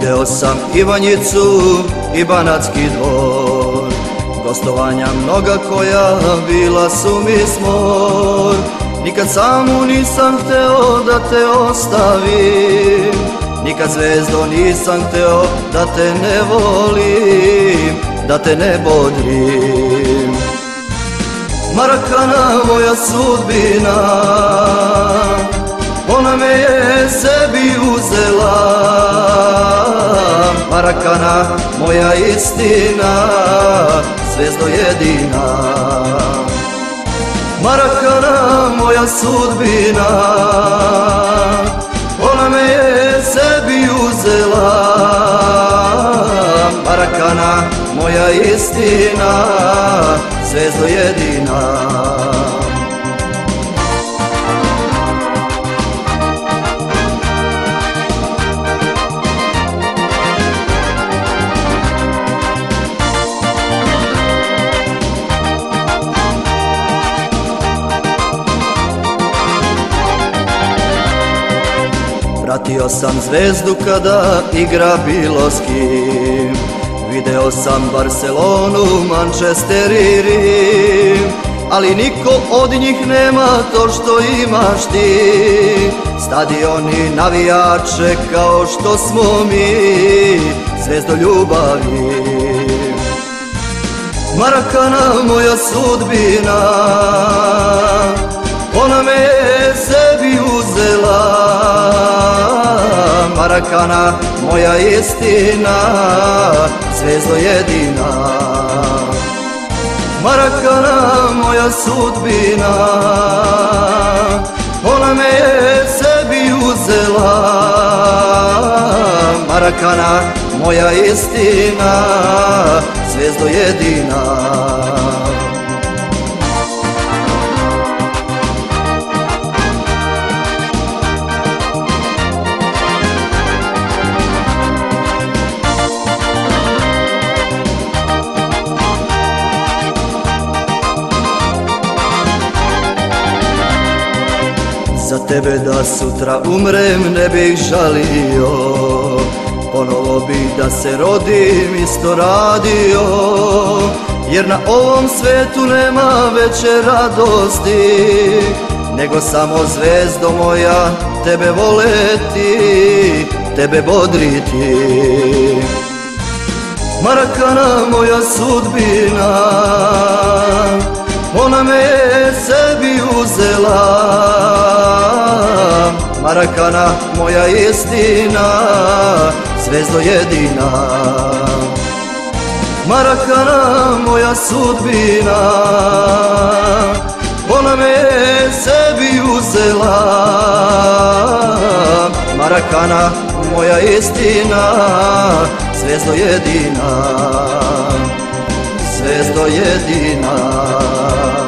Video sam Ivanjicu i Banatski dvor, gostovanja mnoga koja bila su mi smor. Nikad samu nisam hteo da te ostavim, nikad zvezdo nisam hteo da te ne volim, da te ne bodrim. Marakana moja sudbina, ona me je sebi uzela. Marakana moja istina, zvezdo jedina. Marakana moja sudbina, ona me je sebi uzela. Marakana moja istina, zvezdo jedina. Pratio sam zvezdu kada igra bilo s kim, video sam Barcelonu, Manchester i Rim, ali niko od njih nema to što imaš ti. Stadioni, navijače kao što smo mi, zvezdo ljubavi. Marakana moja sudbina, ona me je sebi uzela. Marakana moja istina, zvezdo jedina. Marakana moja sudbina, ona me je sebi uzela. Marakana moja istina, zvezdo jedina. Za tebe da sutra umrem ne bih žalio, ponovo bih da se rodim isto radio. Jer na ovom svetu nema veće radosti, nego samo zvezdo moja tebe voleti, tebe bodriti. Marakana moja sudbina, ona me je sebi uzela. Marakana moja istina, zvezdo jedina. Marakana moja sudbina, ona me je sebi uzela. Marakana moja istina, zvezdo jedina, zvezdo jedina.